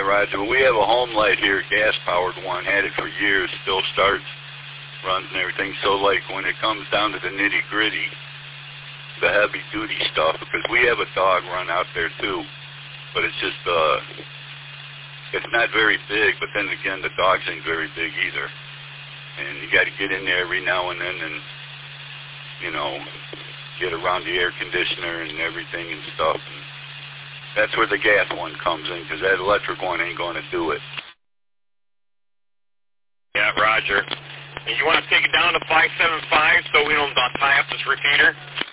Roger. We have a home light here, gas-powered one. Had it for years, still starts, runs and everything. So, like, when it comes down to the nitty-gritty, the heavy-duty stuff, because we have a dog run out there, too. But it's just, it's not very big, but then again, the dogs ain't very big either. And you got to get in there every now and then and, you know, get around the air conditioner and everything and stuff. And that's where the gas one comes in, because that electric one ain't going to do it. Yeah, Roger. And you want to take it down to 575 so we don't tie up this repeater?